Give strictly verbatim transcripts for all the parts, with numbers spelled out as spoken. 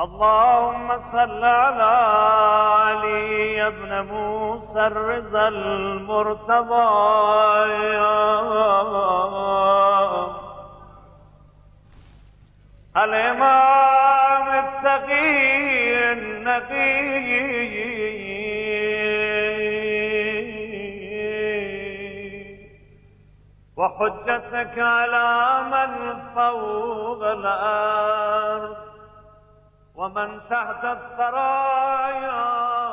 اللهم صل على علي ابن موسى الرضا المرتضى الإمام التقي النقي وحجتك على من فوق الأرض ومن تحت الثرايا.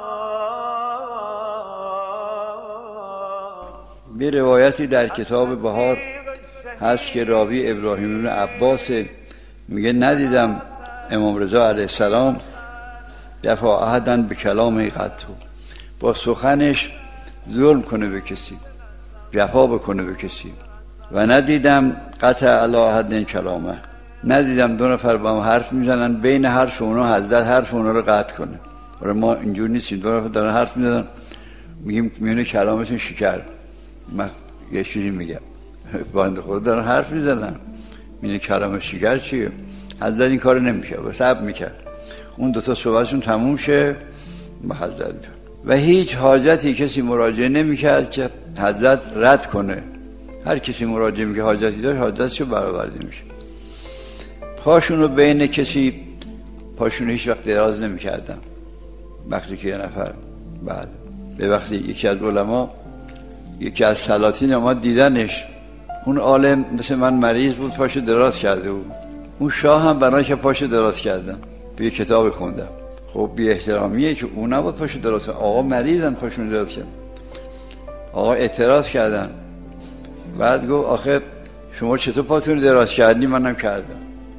به روایتی در کتاب بهار هست که راوی ابراهیم بن عباس میگه ندیدم امام رضا علیه السلام دفع احدن به کلام قطو، با سخنش ظلم کنه به کسی، جفا بکنه به کسی. و ندیدم قطع علی احد کلامه، ندیدم دو نفر با هم حرف میزنن بین حرف اونا حضرت حرف اونا رو قطع کنه. برای ما اینجور نیستیم، دو نفر دارن حرف میزنن میگیم میونه کلامتون شکر، من یه چیزی میگم بنده خدا دارن حرف میزنن میونه کلام شکر چیه؟ حضرت این کارو نمیشه، صبر میکرد اون دو تا صحبتشون تموم شه با حضرت. و هیچ حاجتی کسی مراجعه نمیکرد که حضرت رد کنه. هر کسی مراجعه میگه حاجتی داشت حاجتشو برآورده میشه. پاشونو بین کسی پاشونو هیچ وقت دراز نمیکردم وقتی که یه نفر بعد به وقتی یکی از علما یکی از سلاطین ما دیدنش، اون عالم مثل من مریض بود پاشو دراز کرده بود، اون شاه هم برای که پاشو دراز کردن به یه کتاب خوندم. خب بی احترامیه که اون نبود پاشو دراز کردن، آقا مریضن پاشون دراز کردن. آقا اعتراض کردن، بعد گفت آخه شما چطور پاتون دراز کردی؟ منم کردم.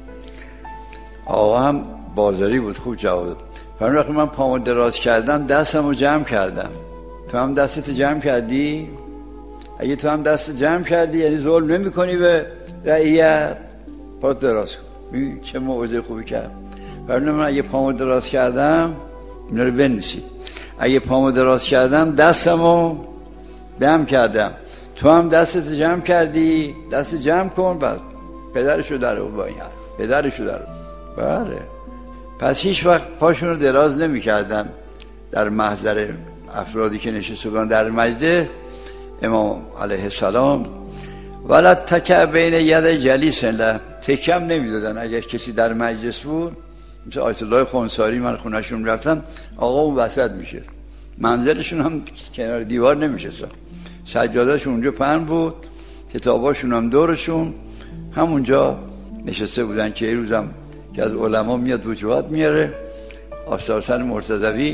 آقا هم بازاری بود خوب جواب داد. فرمی وقتی من پامو دراز کردم دستمو جمع کردم. تو هم دستت جمع کردی؟ اگه تو هم دست جمع کردی یعنی ظلم نمی کنی به رعیت، پات دراز کن. ببین چه موعظه خوبی کرد. فرمی من اگه پامو دراز کردم اینا رو بنویسید، اگه پامو دراز کردم دستمو جمع کردم، تو هم دستت جمع کردی دست جمع کن. بعد پدرشو در او با این حرف پدرشو در او. بله پس هیچ وقت پاشون رو دراز نمی کردن در محضر افرادی که نشسته بودن در مجلس امام علیه السلام. ولا تکع بین ید جلیس له، تکم نمی دادن. اگر کسی در مجلس بود مثل آیت الله خونساری من خونهشون رفتم، آقا اون وسط میشه، منزلشون هم کنار دیوار نمیشستن، سجادهشون اونجا پهن بود، کتاباشون هم دورشون همونجا نشسته بودن. که یه روزم که از علما میاد وجوهات میاره، آستارسن مرتضوی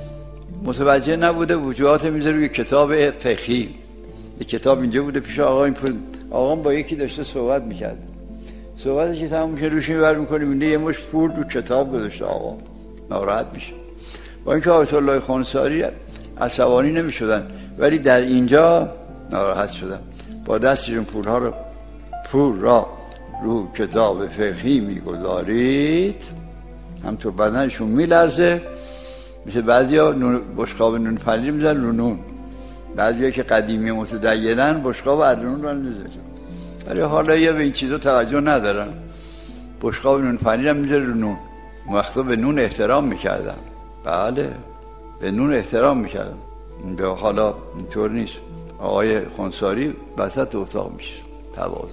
متوجه نبوده وجوهات میذاره روی کتاب فقهی، یه کتاب اینجا بوده پیش آقا. این پول آقا با یکی داشته صحبت میکرد، صحبتش که تمام میشه روش میبر میکنه میبینه یه مش پول رو کتاب گذاشته. آقا ناراحت میشه. با اینکه آیت الله خونساری عصبانی نمیشدن ولی در اینجا ناراحت شدن. با دستشون پولها رو پول را رو کتاب فقهی میگذارید، هم تو بدنشون میلرزه. مثل بعضی ها بشقاب نون پنیر میزن رو نون، بعضی ها که قدیمی متدینن بشقاب ادرون رو میزن، ولی حالا یه به این چیزا توجه ندارن. بشقاب نون پنیر هم میزن رو نون. وقتا به نون احترام میکردن، بله به نون احترام میکردن. به حالا اینطور نیست. آقای خونساری وسط اتاق میشه، تواضع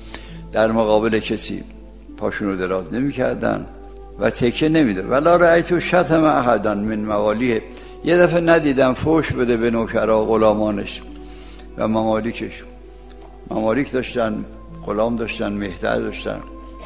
در مقابل کسی پاشون رو دراز نمی کردن و تکه نمی داد. ولا رأیتو شتم احدن من موالیه، یه دفعه ندیدم فوش بده به نوکرها غلامانش و ممالیکش. ممالیک داشتن، غلام داشتن، مهتر داشتن،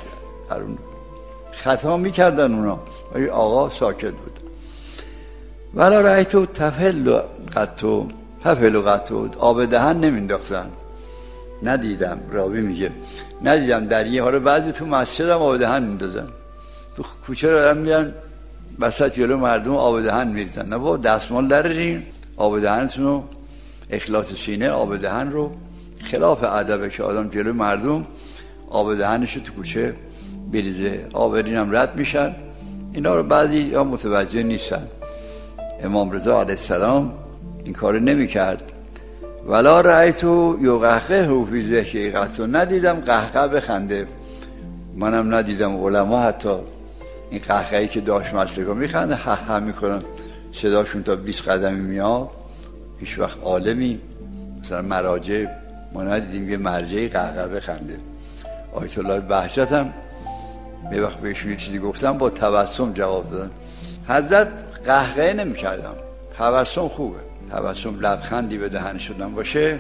خطا می کردن اونا ولی آقا ساکت بود. ولا رأیتو تفل قطو تفل قطو، آب دهن نمینداختن. ندیدم، راوی میگه ندیدم در یه حالا بعضی تو مسجد هم آب دهن میندازن، تو کوچه رو دارن میرن وسط جلو مردم آب دهن میریزن. نه بابا دستمال درارین، آب دهنتون رو اخلاص سینه آب دهن رو، خلاف ادبه که آدم جلو مردم آب دهنش رو تو کوچه بریزه. آبرین هم رد میشن. اینا رو بعضی ها متوجه نیستن. امام رضا علیه السلام این کارو نمیکرد. ولا رأیتو یقهقه فی ذکر قطو، ندیدم قهقه بخنده. منم ندیدم، علما حتی این قهقهی که داشت مستگاه میخنده ها ها میکنن، صداشون تا بیست قدمی میاد. هیچ وقت عالمی مثلا مراجع ما ندیدیم یه مرجعی قهقه بخنده. آیت الله بهجت هم یه وقت بهشون یه چیزی گفتم با تبسم جواب دادن. حضرت قهقه نمی‌کردم، تبسم خوبه، تبسم لبخندی به دهن شدن باشه،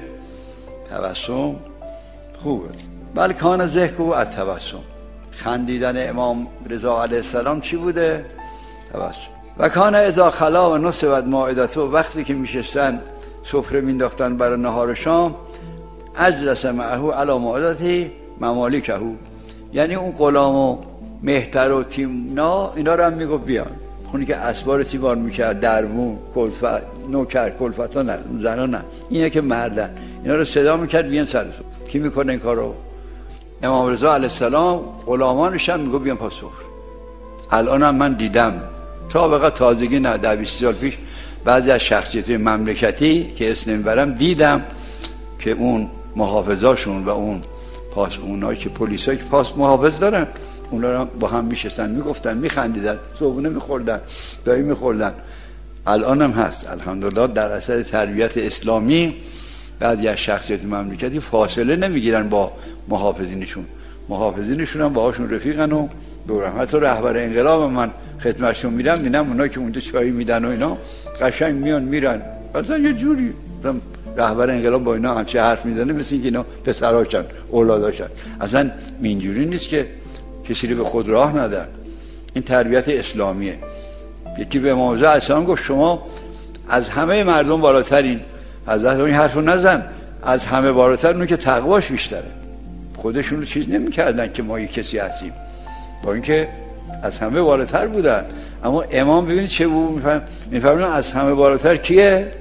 تبسم خوبه. بل کان ضحکه از تبسم، خندیدن امام رضا علیه السلام چی بوده؟ تبسم. و کان اذا خلا و نصبت مائدته، وقتی که میشستن سفره مینداختن برای نهار و شام، اجلس معه علی مائدته ممالکه، یعنی اون غلام و مهتر و تیمنا اینا رو هم میگو بیان، اونی که اسوار تیمار میکرد، درمون، کلفت، نوکر، کلفت ها نه، زنها نه، اینه که مردن، اینا رو صدا میکرد بیان سر سفره. کی میکنه این کارو؟ امام رضا علیه السلام. غلامانش هم میگو بیان پاس سفره. الان هم من دیدم سابقه تازگی نه در بیست سال پیش بعضی از شخصیت مملکتی که اسم نمیبرم دیدم که اون محافظاشون و اون پاس اونایی که پلیسایی که پاس محافظ دارن اونا رو با هم میشستن میگفتن میخندیدن صبحونه میخوردن دایی میخوردن. الان هم هست الحمدلله در اثر تربیت اسلامی بعضی از شخصیت مملکتی فاصله نمیگیرن با محافظینشون، محافظینشون هم باهاشون رفیقن و دورم. حتی رهبر انقلاب من خدمتشون میرم میبینم اونایی که اونجا چای میدن و اینا قشنگ میان میرن، اصلا یه جوری رهبر انقلاب با اینا همچه حرف میزنه مثل اینکه اینا پسراشن اولاداشن. اصلا اینجوری نیست که کسی رو به خود راه ندن. این تربیت اسلامیه. یکی به امام رضا علیه السلام گفت شما از همه مردم بالاترین. حضرت این حرفو نزن، از همه بالاتر اون که تقواش بیشتره. خودشون رو چیز نمی‌کردن که ما یک کسی هستیم، با اینکه از همه بالاتر بودن. اما امام ببینید چه بود میفهم میفهمن از همه بالاتر کیه؟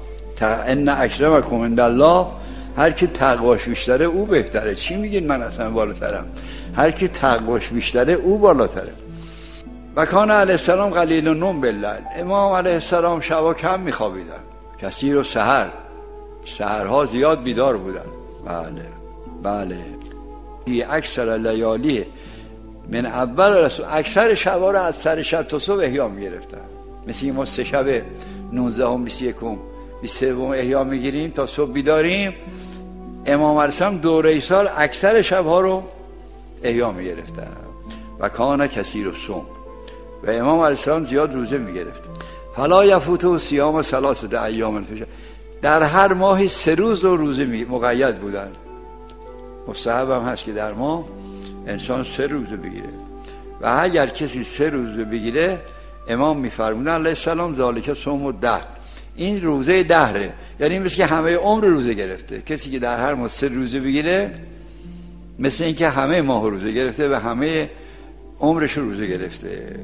ان اکرمکم عند الله، هر کی تقواش بیشتره او بهتره. چی میگین من از همه بالاترم؟ هر کی تقواش بیشتره او بالاتره. و کان علیه السلام قلیل النوم باللیل، امام علیه السلام شبا کم میخوابیدن، کثیر و سحر، سحرها زیاد بیدار بودن. بله بله. بی اکثر لیالی من اول رسول، اکثر شبا رو از سر شب تا صبح احیا میگرفتن. مثل ما سه شب نوزده هم بیست یکم بیست سوم احیا میگیریم تا صبح بیداریم، امام علیه السلام دوره سال اکثر شبها رو احیا میگرفتن. و کان کثیر الصوم، و امام علیه السلام زیاد روزه میگرفت. فلا یفوتو صیام ثلاثه ایام فی الشهر، در هر ماهی سه روز رو روزه مقید بودن. مستحب هم هست که در ماه انسان سه روزه بگیره، و اگر کسی سه روزه بگیره امام میفرمودن علیه السلام ذالک صوم الدهر، این روزه دهره، یعنی مثل که همه عمر روزه گرفته. کسی که در هر ماه سه روزه بگیره مثل این که همه ماه روزه گرفته و همه عمرش روزه گرفته.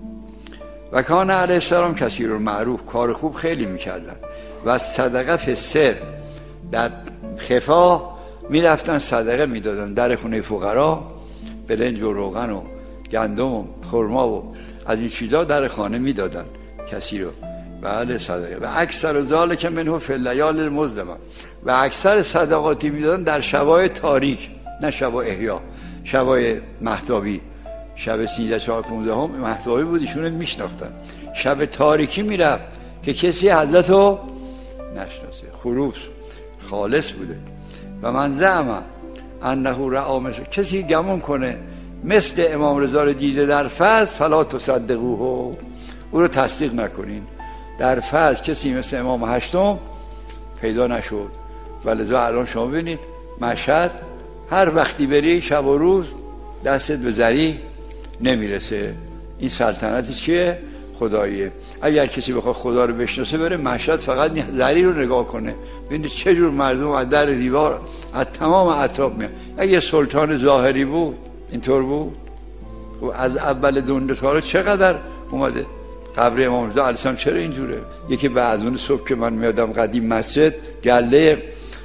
و کان علیه السلام کثیر المعروف، کار خوب خیلی میکردن. و صدقه فی السر، در خفا میرفتن صدقه میدادن در خونه فقرا، برنج و روغن و گندم و خرما و از این چیزا در خانه میدادن کسی رو. بله صدقه. و اکثر ذالک منه فی اللیال المظلمه، و اکثر صدقاتی میدادن در شبای تاریک، نه شبای احیا، شبای مهتابی. شب سیزده چهار پونزده هم مهتابی بود، ایشون رو میشناختن. شب تاریکی میرفت که کسی حضرت رو نشناسه، خروس خالص بوده. و من زعم انه رأى مثل، کسی گمان کنه مثل امام رضا رو دیده در فضل، فلا تصدقوه، او رو تصدیق نکنین. در فضل کسی مثل امام هشتم پیدا نشد. ولذا الان شما ببینید مشهد هر وقتی بری شب و روز دستت به زری نمیرسه. این سلطنت چیه؟ خداییه. اگر کسی بخواد خدا رو بشناسه بره مشهد فقط زری رو نگاه کنه، ببینید چه جور مردم از در دیوار از تمام اطراف میاد. اگه سلطان ظاهری بود اینطور بود؟ خب از اول دندتارا چقدر اومده. قبر امام رضا علیه السلام چرا اینجوره؟ یکی بعضون صبح که من میادم قدیم مسجد، گله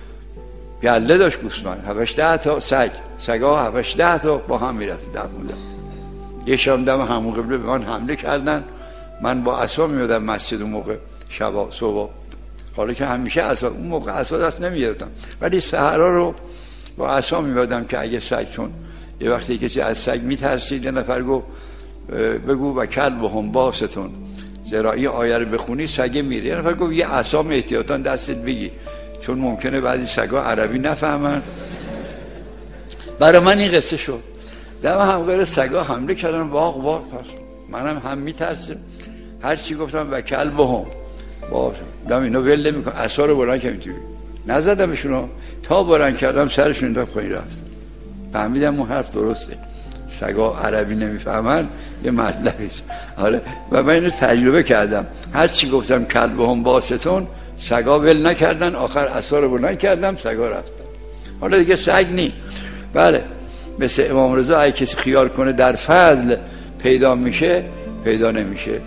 گله داشت گوسفند، هفت ده تا سگ، سگا هفت ده تا با هم میرفت در موندن. یه شام دم همون قبله به من حمله کردن، من با عصا میادم مسجد اون موقع شبا صبح، حالا که همیشه عصا، اون موقع عصا دست نمیگرفتم ولی سحرا رو با عصا میادم که اگه سگ، چون یه وقتی کسی از سگ میترسید، یه نفر گفت بگو و کلبهم باسطون زراعی آیه رو بخونی سگه میره. یه نفر گفت یه عصام احتیاطاً دستت بگی، چون ممکنه بعضی سگا عربی نفهمن. برای من این قصه شد. دم همگار سگا حمله کردن، واق واق. پس منم هم میترسم، هر چی گفتم و کلبهم باشه دم اینا ول نمیکنه. عصا رو بلند کردم اینجوری نزدمشون، تا بلند کردم سرشون تا پایین رفت. فهمیدم اون حرف درسته، سگا عربی نمیفهمن یه مطلبی است. آره و من اینو تجربه کردم، هر چی گفتم کلبهم باسطون سگا ول نکردن، آخر عصا رو بلند کردم سگا رفتن. حالا دیگه سگ نی. بله مثل امام رضا اگه کسی خیال کنه در فضل پیدا میشه، پیدا نمیشه.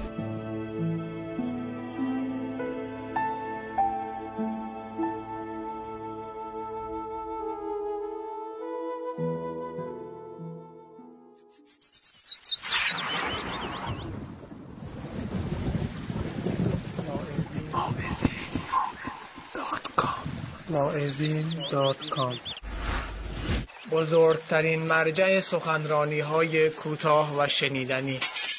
واعظین دات کام بزرگترین مرجع سخنرانی های کوتاه و شنیدنی.